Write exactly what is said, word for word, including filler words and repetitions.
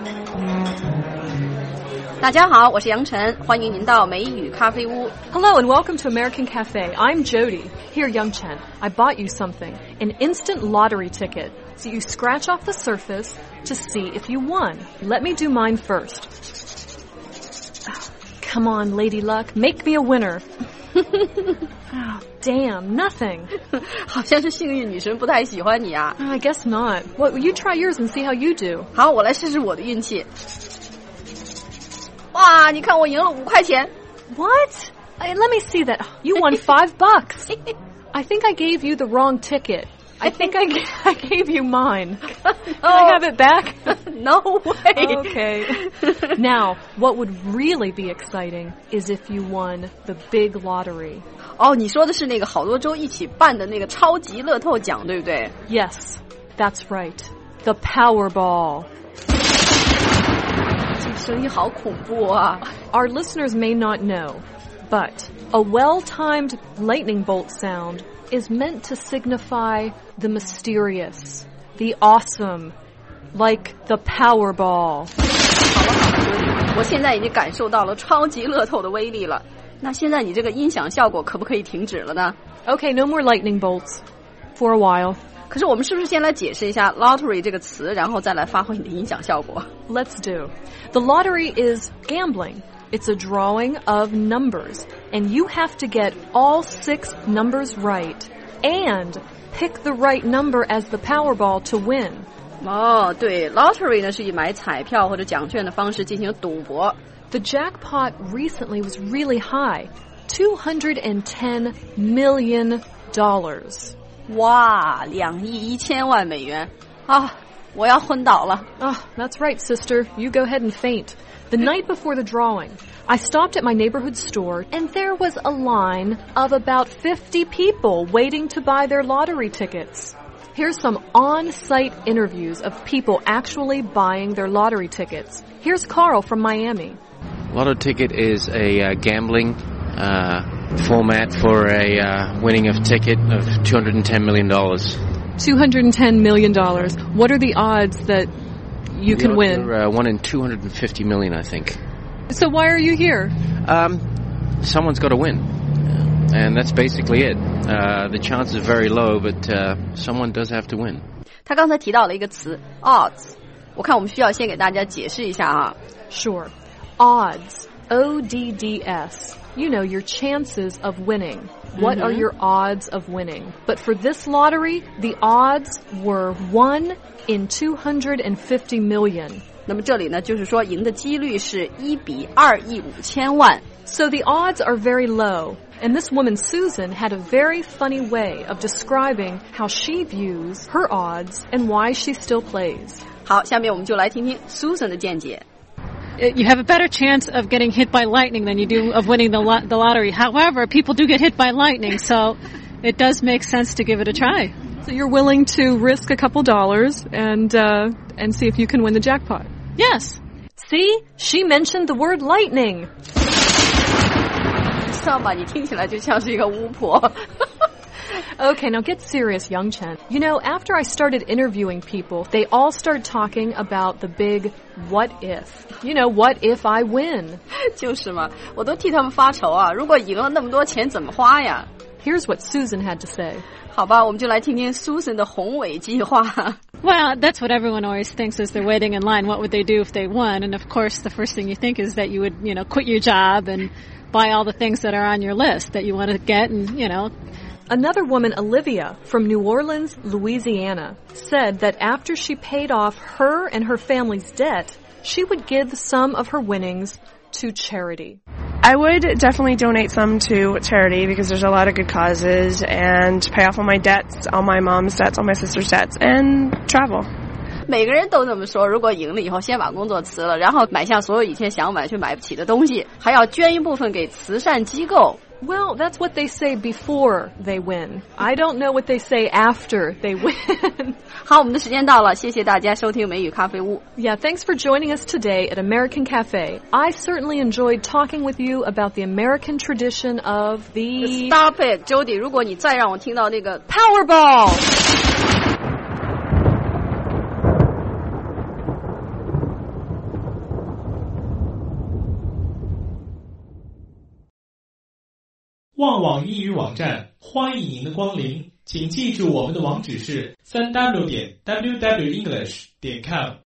大家好，我是杨晨，欢迎您到美语咖啡屋。 Hello and welcome to American Cafe. I'm Jody. Here, Young Chen, I bought you something. An instant lottery ticket. So you scratch off the surface to see if you won. Let me do mine first. Come on, Lady Luck. Make me a winner. Oh, damn, nothing. 好像是幸运女神不太喜欢你啊。 I guess not. Well, you try yours and see how you do. 好，我来试试我的运气。哇，你看我赢了五块钱。 What? Uh, let me see that. You won five bucks. I think I gave you the wrong ticket. I think I, g- I gave you mine. Can I have it back? No way. Okay. Now, what would really be exciting is if you won the big lottery. 哦，你说的是那个好多州一起办的那个超级乐透奖，对不对？ Yes, that's right. The Powerball. 这个声音好恐怖啊。 Our listeners may not know, but a well-timed lightning bolt sound is meant to signify the mysterious, the awesome, like the Powerball. 好了好了，我现在已经感受到了超级乐透的威力了。那现在你这个音响效果可不可以停止了呢？ Okay, no more lightning bolts. For a while. 可是我们是不是先来解释一下 lottery 这个词，然后再来发挥你的音响效果？ Let's do. The lottery is gambling. It's a drawing of numbers, and you have to get all six numbers right and pick the right number as the Powerball to win. 哦，对 ，lottery 呢是以买彩票或者奖券的方式进行赌博。 The jackpot recently was really high, two hundred ten million dollars. 哇，两亿一千万美元啊！我要昏倒了。 Ah, that's right, sister. You go ahead and faint. The night before the drawing, I stopped at my neighborhood store, and there was a line of about fifty people waiting to buy their lottery tickets. Here's some on-site interviews of people actually buying their lottery tickets. Here's Carl from Miami. Lotto ticket is a uh, gambling uh, format for a uh, winning of ticket of two hundred ten million dollars. two hundred ten million dollars. What are the odds that you can win? Uh, one in two hundred fifty million, I think. So why are you here? Um, someone's got to win. And that's basically it. Uh, the chances are very low, but uh, someone does have to win. 他刚才提到了一个词 odds， 我看我们需要先给大家解释一下啊。 Sure. Odds. O D D S. You know, your chances of winning. What are your odds of winning? But for this lottery, the odds were one in two hundred fifty million. 那么这里呢，就是说赢的几率是一比二亿五千万。 So the odds are very low. And this woman, Susan, had a very funny way of describing how she views her odds and why she still plays. 好，下面我们就来听听 Susan 的见解。 You have a better chance of getting hit by lightning than you do of winning the lo- the lottery. However, people do get hit by lightning, so it does make sense to give it a try. So you're willing to risk a couple dollars and uh, and see if you can win the jackpot. Yes. See? She mentioned the word lightning. 上吧，你听起来就像是一个巫婆。 Okay, now get serious, Young Chen. You know, after I started interviewing people, they all started talking about the big what if. You know, what if I win? 就是嘛，我都替他们发愁啊！如果赢了那么多钱怎么花呀？ Here's what Susan had to say. 好吧，我们就来听听 Susan 的宏伟计划。 Well, that's what everyone always thinks as they're waiting in line. What would they do if they won? And of course, the first thing you think is that you would, you know, quit your job and buy all the things that are on your list that you want to get and, you know. Another woman, Olivia, from New Orleans, Louisiana, said that after she paid off her and her family's debt, she would give some of her winnings to charity. I would definitely donate some to charity because there's a lot of good causes and pay off all my debts, all my mom's debts, all my sister's debts, and travel. 每个人都这么说，如果赢了以后先把工作辞了，然后买下所有以前想买却买不起的东西，还要捐一部分给慈善机构。 Well, that's what they say before they win. I don't know what they say after they win. 好，我们的时间到了，谢谢大家收听美语咖啡屋。 Yeah, thanks for joining us today at American Cafe. I certainly enjoyed talking with you about the American tradition of the... Stop it, Jody! 如果你再让我听到那个 Powerball! 旺旺英语网站，欢迎您的光临，请记住我们的网址是 三 w 点 w w english 点 com。